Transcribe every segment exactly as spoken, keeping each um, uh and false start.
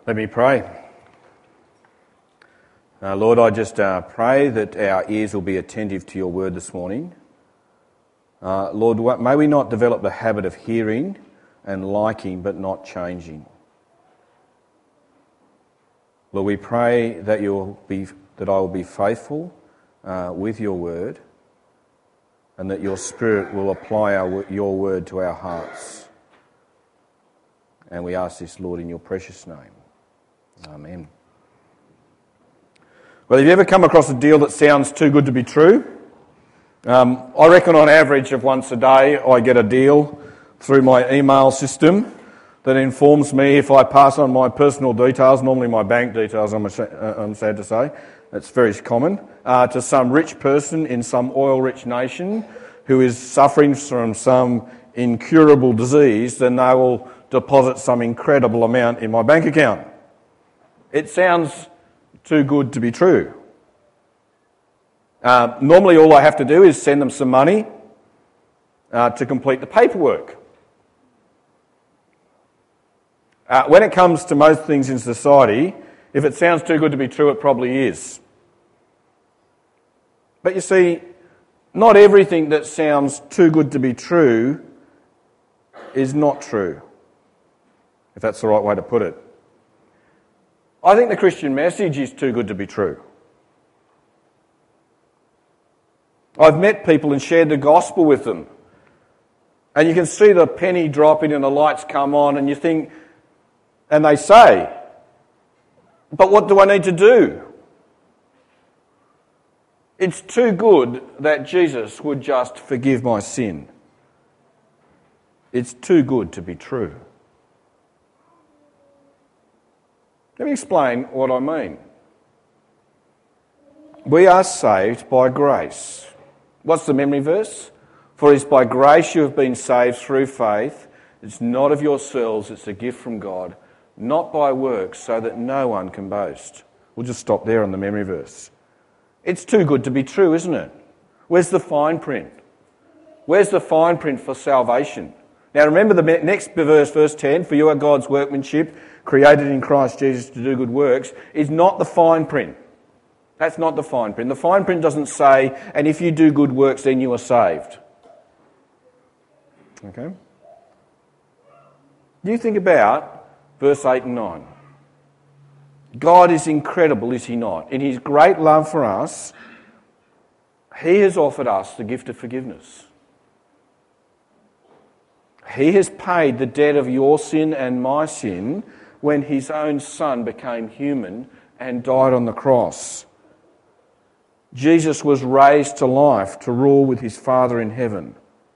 Let me pray. Uh, Lord, I just uh, pray that our ears will be attentive to your word this morning. Uh, Lord, may we not develop the habit of hearing and liking but not changing. Lord, we pray that you'll be that I will be faithful uh, with your word, and that your Spirit will apply our, your word to our hearts. And we ask this, Lord, in your precious name. Amen. Well, have you ever come across a deal that sounds too good to be true? Um, I reckon on average of once a day I get a deal through my email system that informs me if I pass on my personal details, normally my bank details, I'm, I'm sad to say, it's very common, uh, to some rich person in some oil-rich nation who is suffering from some incurable disease, then they will deposit some incredible amount in my bank account. It sounds too good to be true. Uh, normally all I have to do is send them some money uh, to complete the paperwork. Uh, when it comes to most things in society, if it sounds too good to be true, it probably is. But you see, not everything that sounds too good to be true is not true, if that's the right way to put it. I think the Christian message is too good to be true. I've met people and shared the gospel with them, and you can see the penny dropping and the lights come on, and you think, and they say, but what do I need to do? It's too good that Jesus would just forgive my sin. It's too good to be true. Let me explain what I mean. We are saved by grace. What's the memory verse? For it is by grace you have been saved through faith. It's not of yourselves, it's a gift from God, not by works, so that no one can boast. We'll just stop there on the memory verse. It's too good to be true, isn't it? Where's the fine print? Where's the fine print for salvation? Now remember the next verse, verse ten, for you are God's workmanship, created in Christ Jesus to do good works, is not the fine print. That's not the fine print. The fine print doesn't say, and if you do good works, then you are saved. Okay? You think about verse eight and nine. God is incredible, is he not? In his great love for us, he has offered us the gift of forgiveness. He has paid the debt of your sin and my sin when his own son became human and died on the cross. Jesus was raised to life to rule with his Father in heaven.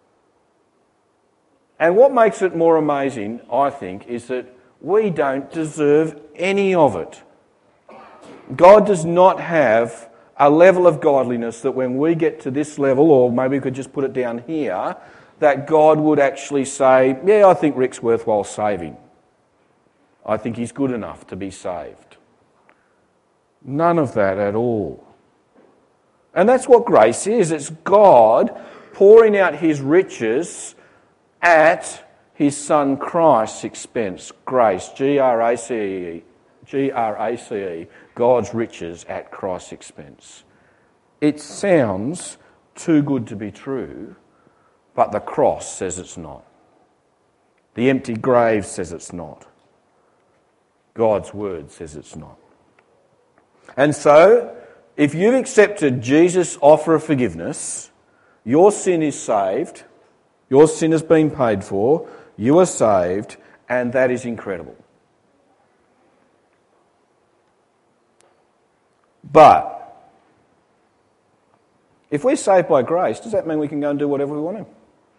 And what makes it more amazing, I think, is that we don't deserve any of it. God does not have a level of godliness that when we get to this level, or maybe we could just put it down here, that God would actually say, yeah, I think Rick's worthwhile saving. I think he's good enough to be saved. None of that at all. And that's what grace is. It's God pouring out his riches at his Son Christ's expense. Grace, G R A C E, G R A C E, God's riches at Christ's expense. It sounds too good to be true, but the cross says it's not. The empty grave says it's not. God's word says it's not. And so, if you've accepted Jesus' offer of forgiveness, your sin is saved, your sin has been paid for, you are saved, and that is incredible. But, if we're saved by grace, does that mean we can go and do whatever we want to?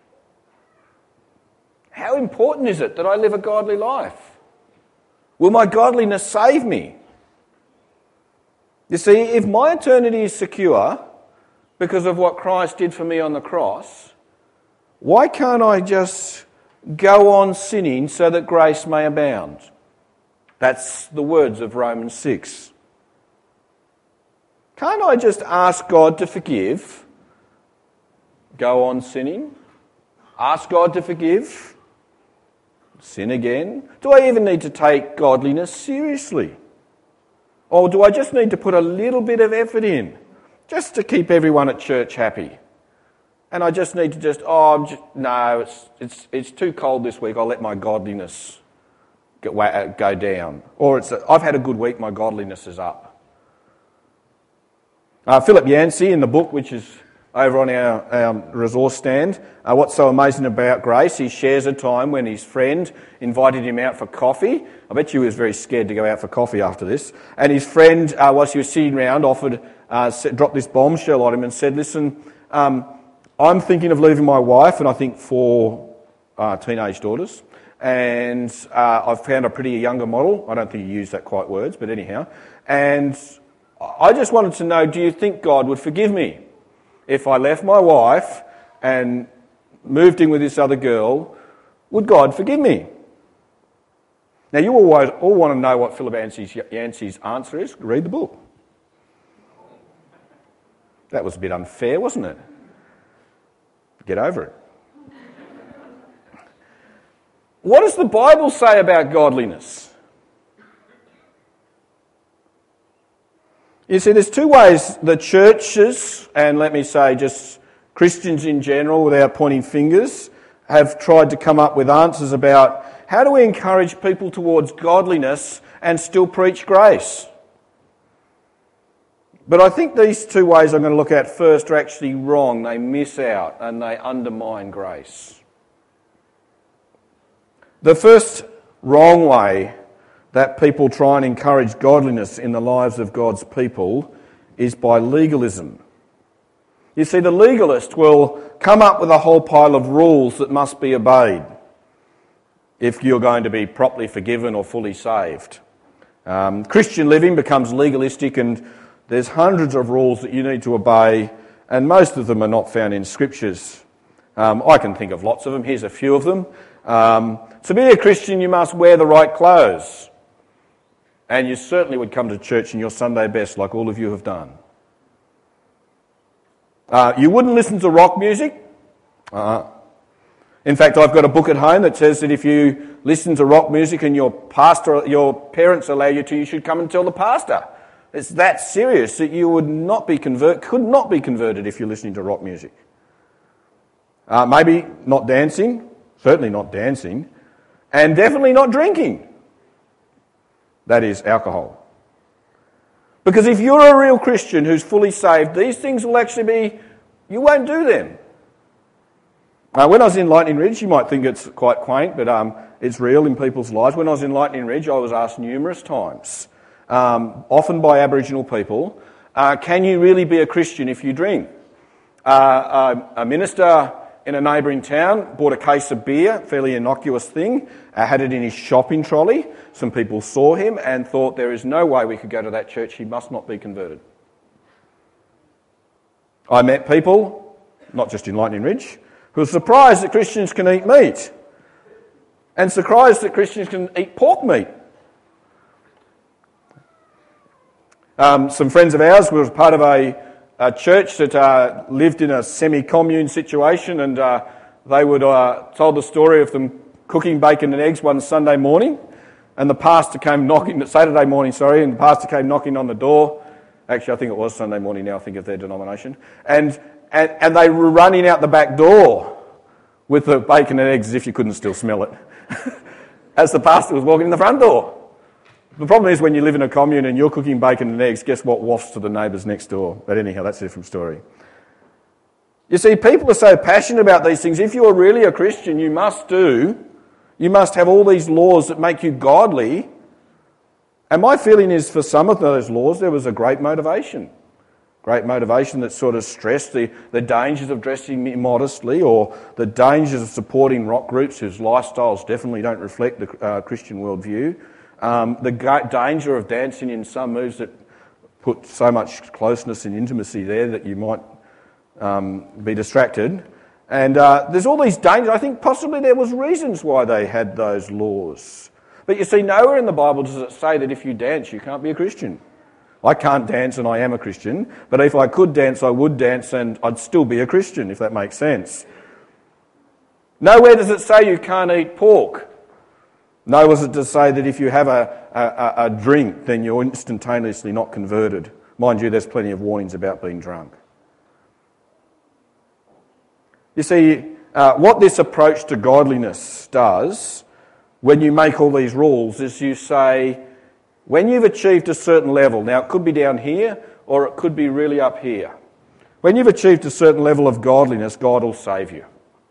How important is it that I live a godly life? Will my godliness save me? You see, if my eternity is secure because of what Christ did for me on the cross, why can't I just go on sinning so that grace may abound? That's the words of Romans six. Can't I just ask God to forgive, go on sinning, ask God to forgive, sin again? Do I even need to take godliness seriously? Or do I just need to put a little bit of effort in just to keep everyone at church happy? And I just need to just, oh, I'm just, no, it's, it's, it's too cold this week, I'll let my godliness go, go down. Or it's, I've had a good week, my godliness is up. Uh, Philip Yancey, in the book, which is over on our, our resource stand, uh, what's so amazing about grace, he shares a time when his friend invited him out for coffee. I bet you he was very scared to go out for coffee after this. And his friend, uh, whilst he was sitting around, offered, uh, dropped this bombshell on him and said, listen, um, I'm thinking of leaving my wife and I think four uh, teenage daughters. And uh, I've found a pretty younger model. I don't think he used that quite words, but anyhow. And I just wanted to know, do you think God would forgive me if I left my wife and moved in with this other girl? Would God forgive me? Now, you always all want to know what Philip Yancey's, Yancey's answer is. Read the book. That was a bit unfair, wasn't it? Get over it. What does the Bible say about godliness? You see, there's two ways the churches, and let me say just Christians in general, without pointing fingers, have tried to come up with answers about how do we encourage people towards godliness and still preach grace. But I think these two ways I'm going to look at first are actually wrong. They miss out and they undermine grace. The first wrong way that people try and encourage godliness in the lives of God's people is by legalism. You see, the legalist will come up with a whole pile of rules that must be obeyed if you're going to be properly forgiven or fully saved. Um, Christian living becomes legalistic, and there's hundreds of rules that you need to obey, and most of them are not found in scriptures. Um, I can think of lots of them. Here's a few of them. Um, to be a Christian, you must wear the right clothes. And you certainly would come to church in your Sunday best, like all of you have done. Uh, you wouldn't listen to rock music. Uh-huh. In fact, I've got a book at home that says that if you listen to rock music and your pastor, your parents allow you to, you should come and tell the pastor. It's that serious that you would not be convert, could not be converted if you're listening to rock music. Uh, maybe not dancing, certainly not dancing, and definitely not drinking. That is alcohol. Because if you're a real Christian who's fully saved, these things will actually be, you won't do them. Uh, when I was in Lightning Ridge, you might think it's quite quaint, but um, it's real in people's lives. When I was in Lightning Ridge, I was asked numerous times, um, often by Aboriginal people, uh, can you really be a Christian if you drink? Uh, a, a minister in a neighbouring town bought a case of beer, fairly innocuous thing, uh, had it in his shopping trolley. Some people saw him and thought there is no way we could go to that church, he must not be converted. I met people, not just in Lightning Ridge, who are surprised that Christians can eat meat and surprised that Christians can eat pork meat. Um, some friends of ours were part of a, a church that uh, lived in a semi-commune situation, and uh, they would uh, told the story of them cooking bacon and eggs one Sunday morning, and the pastor came knocking, Saturday morning, sorry, and the pastor came knocking on the door. Actually, I think it was Sunday morning now, I think of their denomination. And, and, and they were running out the back door with the bacon and eggs as if you couldn't still smell it, as the pastor was walking in the front door. The problem is when you live in a commune and you're cooking bacon and eggs, guess what wafts to the neighbours next door? But anyhow, that's a different story. You see, people are so passionate about these things. If you're really a Christian, you must do, you must have all these laws that make you godly. And my feeling is for some of those laws, there was a great motivation. Great motivation that sort of stressed the, the dangers of dressing immodestly, or the dangers of supporting rock groups whose lifestyles definitely don't reflect the uh, Christian worldview. Um, the ga- danger of dancing in some moves that put so much closeness and intimacy there that you might um, be distracted. And uh, there's all these dangers. I think possibly there was reasons why they had those laws. But you see, nowhere in the Bible does it say that if you dance, you can't be a Christian. I can't dance and I am a Christian, but if I could dance, I would dance and I'd still be a Christian, if that makes sense. Nowhere does it say you can't eat pork. Nor was it to say that if you have a, a, a drink, then you're instantaneously not converted. Mind you, there's plenty of warnings about being drunk. You see, uh, what this approach to godliness does, when you make all these rules, is you say, when you've achieved a certain level, now it could be down here or it could be really up here. When you've achieved a certain level of godliness, God will save you.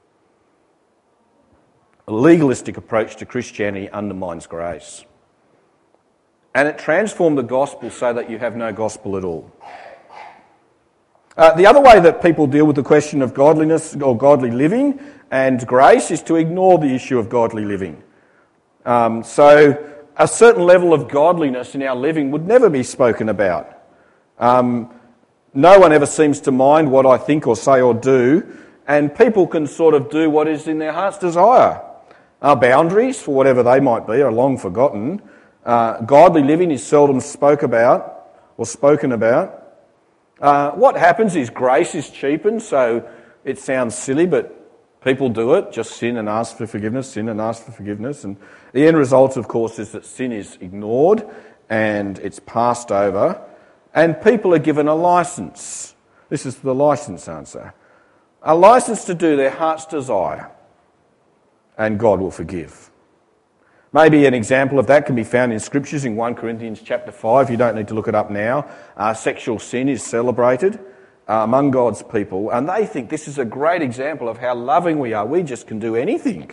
A legalistic approach to Christianity undermines grace. And it transformed the gospel so that you have no gospel at all. Uh, the other way that people deal with the question of godliness or godly living and grace is to ignore the issue of godly living. Um, so a certain level of godliness in our living would never be spoken about. Um, no one ever seems to mind what I think or say or do, and people can sort of do what is in their heart's desire. Our boundaries, for whatever they might be, are long forgotten. Uh, godly living is seldom spoke about or spoken about. Uh, what happens is grace is cheapened, so it sounds silly, but people do it. Just sin and ask for forgiveness, sin and ask for forgiveness. And the end result, of course, is that sin is ignored and it's passed over, and people are given a licence. This is the licence answer. A licence to do their heart's desire, and God will forgive. Maybe an example of that can be found in Scriptures in First Corinthians chapter five. You don't need to look it up now. Uh, sexual sin is celebrated uh, among God's people, and they think this is a great example of how loving we are. We just can do anything.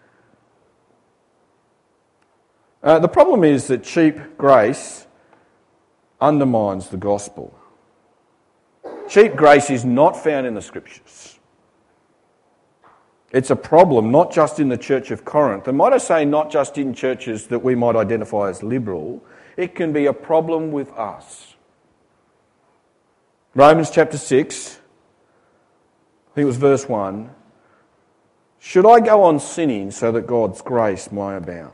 Uh, the problem is that cheap grace undermines the gospel. Cheap grace is not found in the Scriptures. It's a problem not just in the Church of Corinth, and might I say not just in churches that we might identify as liberal. It can be a problem with us. Romans chapter six, I think it was verse one. Should I go on sinning so that God's grace may abound?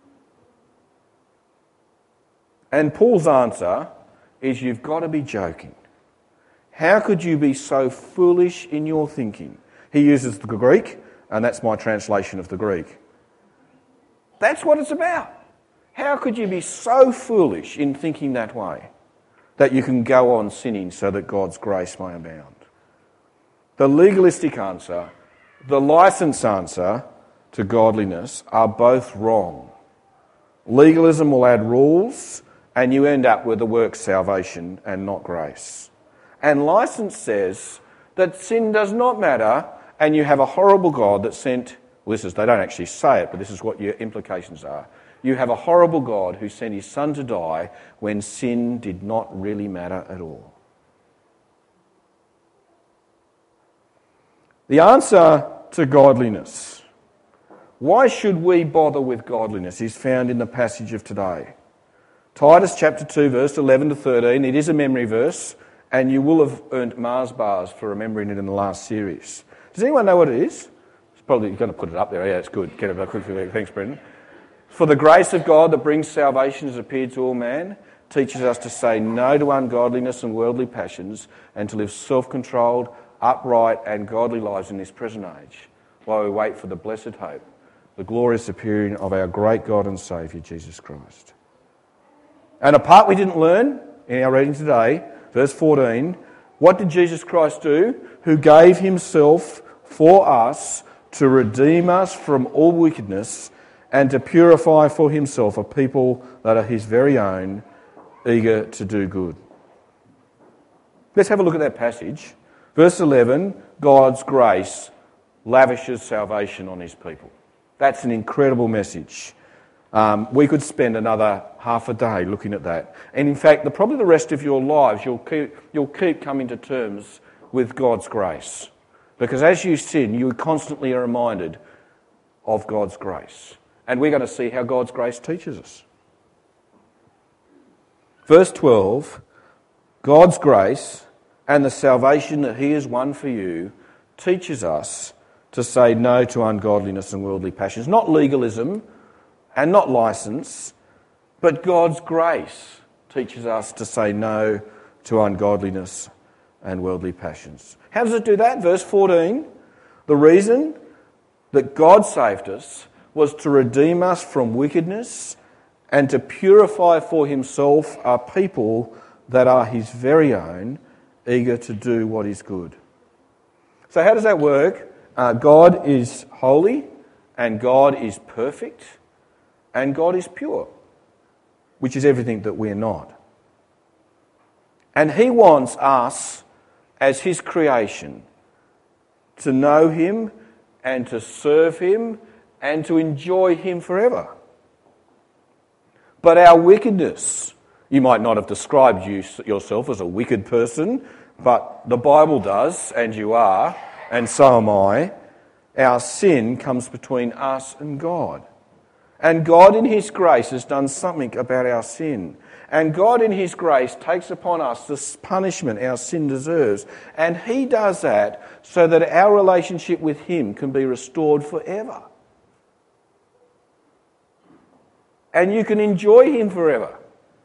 And Paul's answer is, you've got to be joking. How could you be so foolish in your thinking? He uses the Greek, and that's my translation of the Greek. That's what it's about. How could you be so foolish in thinking that way, that you can go on sinning so that God's grace may abound? The legalistic answer, the licence answer to godliness are both wrong. Legalism will add rules, and you end up with the works salvation and not grace. And licence says that sin does not matter, and you have a horrible God that sent, well, this is, they don't actually say it, but this is what your implications are. You have a horrible God who sent his son to die when sin did not really matter at all. The answer to godliness, why should we bother with godliness, is found in the passage of today. Titus chapter two, verse eleven to thirteen. It is a memory verse, and you will have earned Mars bars for remembering it in the last series. Does anyone know what it is? It's probably going to put it up there. Yeah, it's good. Get it up quickly. Thanks, Brendan. For the grace of God that brings salvation has appeared to all man, teaches us to say no to ungodliness and worldly passions, and to live self-controlled, upright and godly lives in this present age, while we wait for the blessed hope, the glorious appearing of our great God and Saviour, Jesus Christ. And a part we didn't learn in our reading today, verse fourteen, what did Jesus Christ do? Who gave himself for us to redeem us from all wickedness and to purify for himself a people that are his very own, eager to do good. Let's have a look at that passage. Verse eleven, God's grace lavishes salvation on his people. That's an incredible message. Um, we could spend another half a day looking at that. And in fact, the, probably the rest of your lives, you'll keep, you'll keep coming to terms with God's grace. Because as you sin, you constantly are reminded of God's grace. And we're going to see how God's grace teaches us. Verse twelve, God's grace and the salvation that he has won for you teaches us to say no to ungodliness and worldly passions. Not legalism and not licence, but God's grace teaches us to say no to ungodliness and worldly passions. How does it do that? Verse fourteen, the reason that God saved us was to redeem us from wickedness and to purify for himself a people that are his very own, eager to do what is good. So how does that work? Uh, God is holy, and God is perfect, and God is pure, which is everything that we're not. And he wants us, as his creation, to know him and to serve him and to enjoy him forever. But our wickedness, you might not have described you, yourself as a wicked person, but the Bible does, and you are, and so am I. Our sin comes between us and God. And God in his grace has done something about our sin. And God in his grace takes upon us the punishment our sin deserves. And he does that so that our relationship with him can be restored forever. And you can enjoy him forever.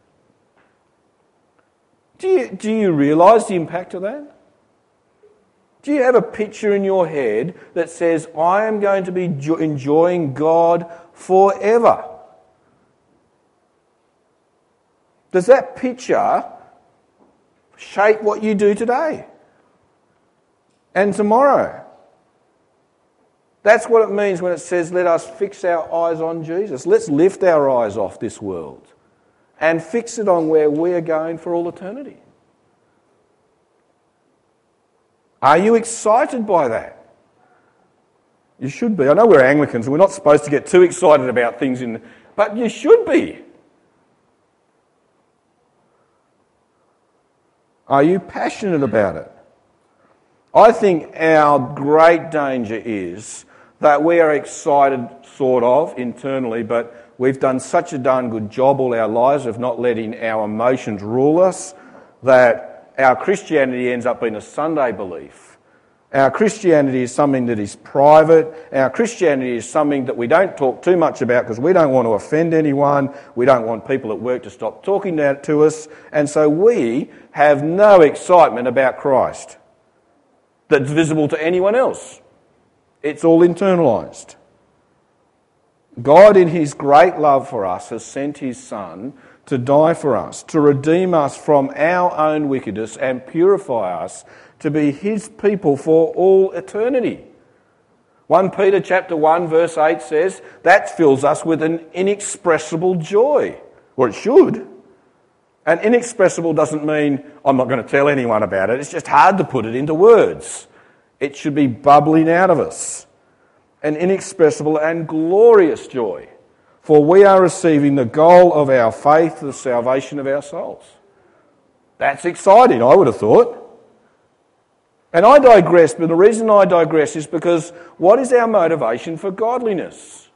Do you, do you realise the impact of that? Do you have a picture in your head that says, I am going to be jo- enjoying God forever? Does that picture shape what you do today and tomorrow? That's what it means when it says, let us fix our eyes on Jesus. Let's lift our eyes off this world and fix it on where we are going for all eternity. Are you excited by that? You should be. I know we're Anglicans and we're not supposed to get too excited about things, in, but you should be. Are you passionate about it? I think our great danger is that we are excited, sort of, internally, but we've done such a darn good job all our lives of not letting our emotions rule us that our Christianity ends up being a Sunday belief. Our Christianity is something that is private. Our Christianity is something that we don't talk too much about because we don't want to offend anyone. We don't want people at work to stop talking to us. And so we have no excitement about Christ that's visible to anyone else. It's all internalised. God, in his great love for us, has sent his Son to die for us, to redeem us from our own wickedness and purify us to be his people for all eternity. First Peter chapter one verse eight says, that fills us with an inexpressible joy. Or it should. And inexpressible doesn't mean I'm not going to tell anyone about it. It's just hard to put it into words. It should be bubbling out of us. An inexpressible and glorious joy. For we are receiving the goal of our faith, the salvation of our souls. That's exciting, I would have thought. And I digress, but the reason I digress is because what is our motivation for godliness?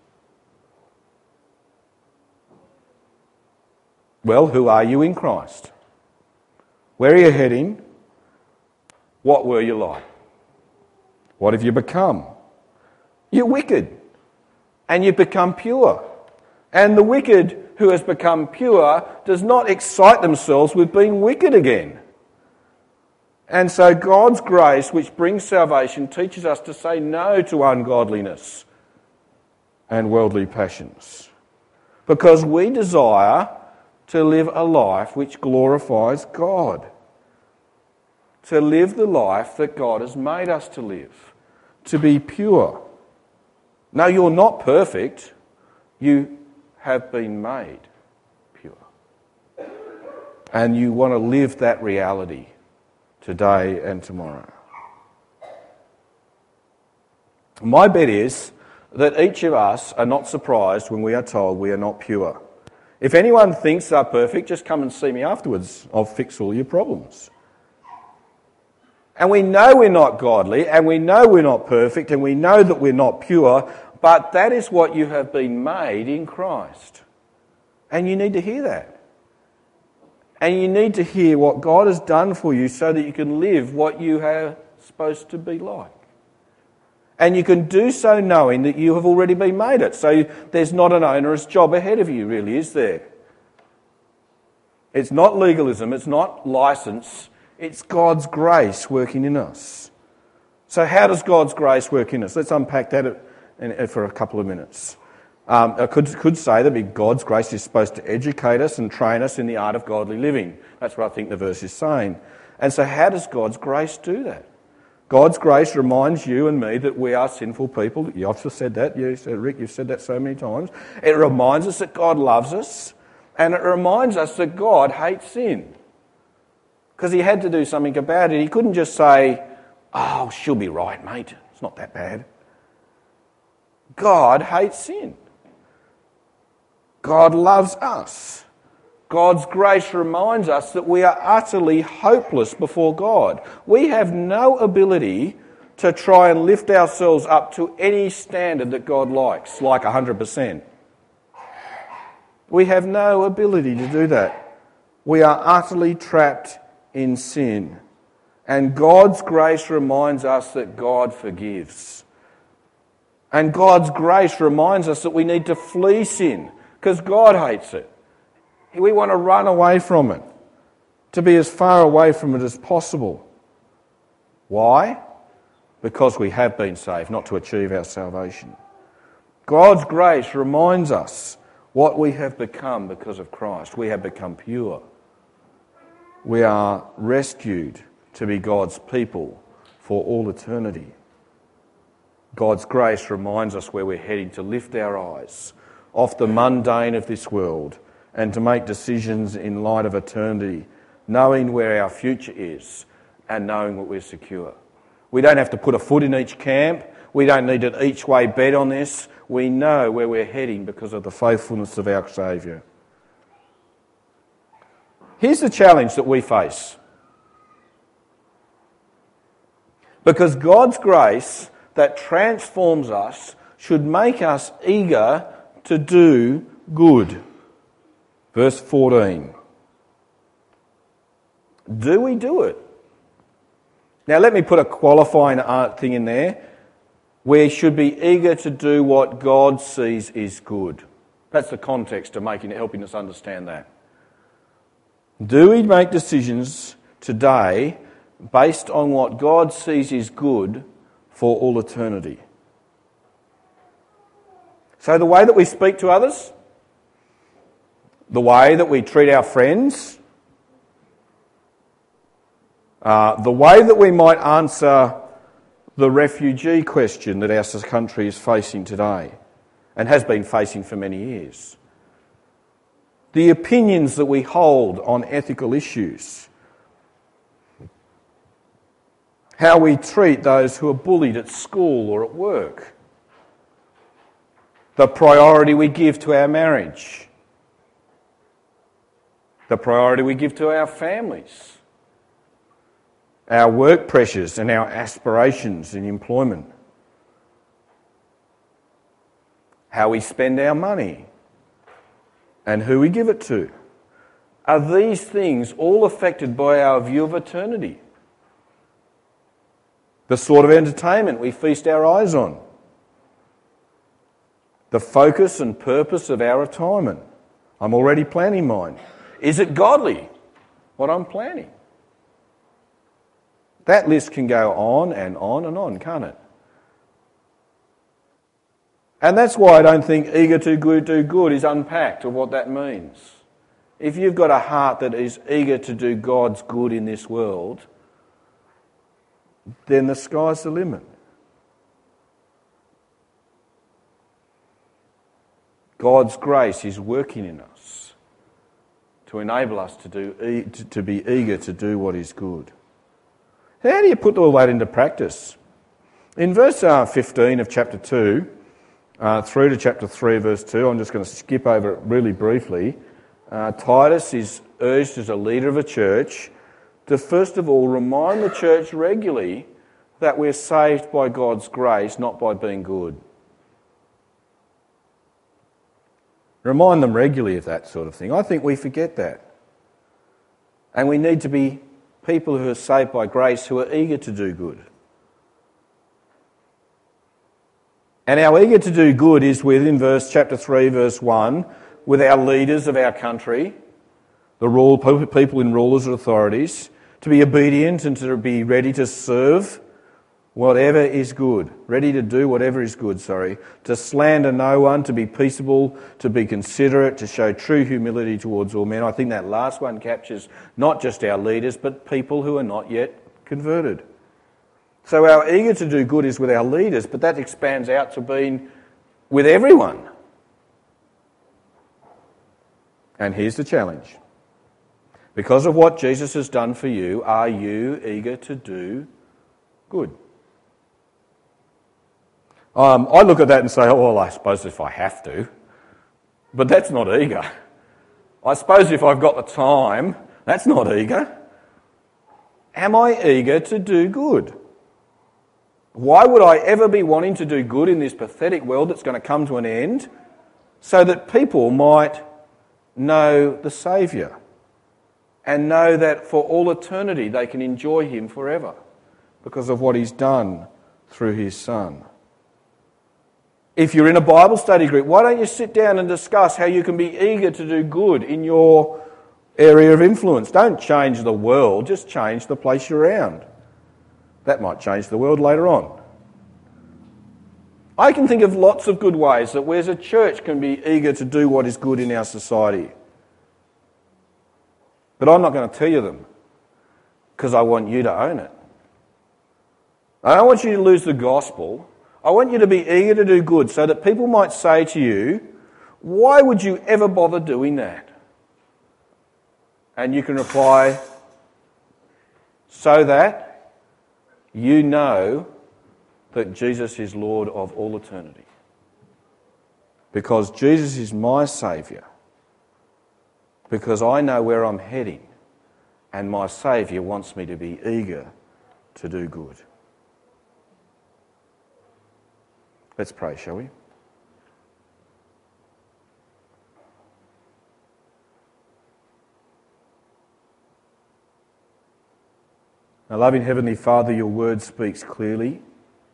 Well, who are you in Christ? Where are you heading? What were you like? What have you become? You're wicked, and you've become pure. And the wicked who has become pure does not excite themselves with being wicked again. And so God's grace, which brings salvation, teaches us to say no to ungodliness and worldly passions. Because we desire to live a life which glorifies God. To live the life that God has made us to live. To be pure. No, you're not perfect. You have been made pure. And you want to live that reality today and tomorrow. My bet is that each of us are not surprised when we are told we are not pure. If anyone thinks they're perfect, just come and see me afterwards. I'll fix all your problems. And we know we're not godly, and we know we're not perfect, and we know that we're not pure, but that is what you have been made in Christ. And you need to hear that. And you need to hear what God has done for you so that you can live what you are supposed to be like. And you can do so knowing that you have already been made it. So there's not an onerous job ahead of you, really, is there? It's not legalism, it's not license, it's God's grace working in us. So how does God's grace work in us? Let's unpack that for a couple of minutes. Um, I could, could say that God's grace is supposed to educate us and train us in the art of godly living. That's what I think the verse is saying. And so how does God's grace do that? God's grace reminds you and me that we are sinful people. You've just said that. You said, Rick, you've said that so many times. It reminds us that God loves us, and it reminds us that God hates sin. Because he had to do something about it. He couldn't just say, oh, she'll be right, mate. It's not that bad. God hates sin. God loves us. God's grace reminds us that we are utterly hopeless before God. We have no ability to try and lift ourselves up to any standard that God likes, like one hundred percent. We have no ability to do that. We are utterly trapped in sin. And God's grace reminds us that God forgives. And God's grace reminds us that we need to flee sin, because God hates it. We want to run away from it, to be as far away from it as possible. Why? Because we have been saved, not to achieve our salvation. God's grace reminds us what we have become because of Christ. We have become pure. We are rescued to be God's people for all eternity. God's grace reminds us where we're heading, to lift our eyes off the mundane of this world and to make decisions in light of eternity, knowing where our future is and knowing that we're secure. We don't have to put a foot in each camp. We don't need an each way bet on this. We know where we're heading because of the faithfulness of our Saviour. Here's the challenge that we face. Because God's grace that transforms us should make us eager to do good. Verse fourteen. Do we do it? Now let me put a qualifying thing in there. We should be eager to do what God sees is good. That's the context of making, helping us understand that. Do we make decisions today based on what God sees is good for all eternity? So the way that we speak to others, the way that we treat our friends, uh, the way that we might answer the refugee question that our country is facing today and has been facing for many years, the opinions that we hold on ethical issues, how we treat those who are bullied at school or at work, the priority we give to our marriage, the priority we give to our families, our work pressures and our aspirations in employment, how we spend our money and who we give it to. Are these things all affected by our view of eternity? The sort of entertainment we feast our eyes on, the focus and purpose of our retirement. I'm already planning mine. Is it godly, what I'm planning? That list can go on and on and on, can't it? And that's why I don't think eager to do good is unpacked, or what that means. If you've got a heart that is eager to do God's good in this world, then the sky's the limit. God's grace is working in us to enable us to do to, to be eager to do what is good. How do you put all that into practice? In verse uh, fifteen of chapter two, uh, through to chapter three, verse two, I'm just going to skip over it really briefly. Uh, Titus is urged as a leader of a church to first of all remind the church regularly that we're saved by God's grace, not by being good. Remind them regularly of that sort of thing. I think we forget that. And we need to be people who are saved by grace, who are eager to do good. And our eager to do good is within verse chapter three, verse one, with our leaders of our country, the rule, people in rulers and authorities, to be obedient and to be ready to serve whatever is good, ready to do whatever is good, sorry, to slander no one, to be peaceable, to be considerate, to show true humility towards all men. I think that last one captures not just our leaders, but people who are not yet converted. So our eager to do good is with our leaders, but that expands out to being with everyone. And here's the challenge. Because of what Jesus has done for you, are you eager to do good? Um, I look at that and say, oh, well, I suppose if I have to. But that's not eager. I suppose if I've got the time, that's not eager. Am I eager to do good? Why would I ever be wanting to do good in this pathetic world that's going to come to an end so that people might know the Saviour and know that for all eternity they can enjoy him forever because of what he's done through his Son? If you're in a Bible study group, why don't you sit down and discuss how you can be eager to do good in your area of influence? Don't change the world, just change the place you're around. That might change the world later on. I can think of lots of good ways that we as a church can be eager to do what is good in our society. But I'm not going to tell you them because I want you to own it. I don't want you to lose the gospel. I want you to be eager to do good so that people might say to you, why would you ever bother doing that? And you can reply, so that you know that Jesus is Lord of all eternity. Because Jesus is my Saviour. Because I know where I'm heading. And my Saviour wants me to be eager to do good. Let's pray, shall we? Our loving Heavenly Father, your word speaks clearly.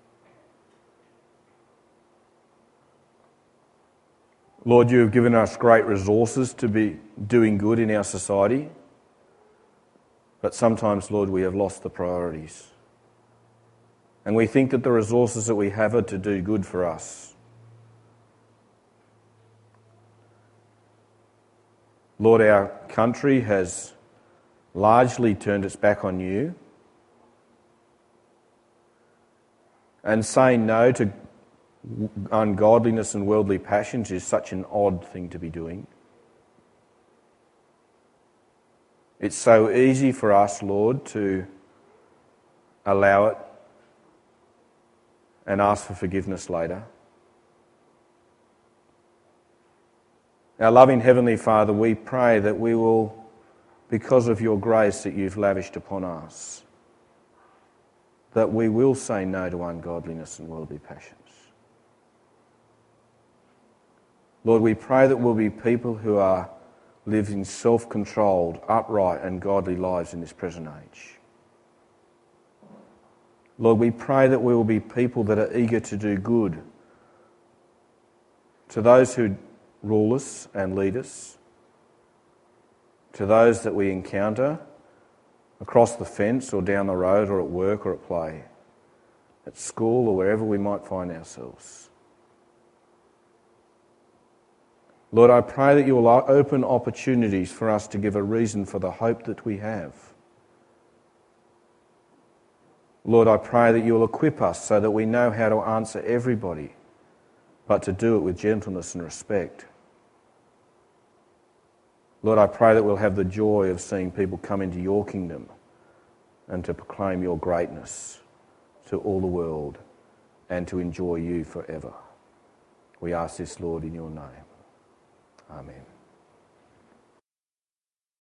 Lord, you have given us great resources to be doing good in our society. But sometimes, Lord, we have lost the priorities. And we think that the resources that we have are to do good for us. Lord, our country has largely turned its back on you. And saying no to ungodliness and worldly passions is such an odd thing to be doing. It's so easy for us, Lord, to allow it and ask for forgiveness later. Our loving Heavenly Father, we pray that we will, because of your grace that you've lavished upon us, that we will say no to ungodliness and worldly passions. Lord, we pray that we'll be people who are living self-controlled, upright and godly lives in this present age. Lord, we pray that we will be people that are eager to do good to those who rule us and lead us, to those that we encounter across the fence or down the road or at work or at play, at school or wherever we might find ourselves. Lord, I pray that you will open opportunities for us to give a reason for the hope that we have. Lord, I pray that you will equip us so that we know how to answer everybody, but to do it with gentleness and respect. Lord, I pray that we'll have the joy of seeing people come into your kingdom and to proclaim your greatness to all the world and to enjoy you forever. We ask this, Lord, in your name. Amen.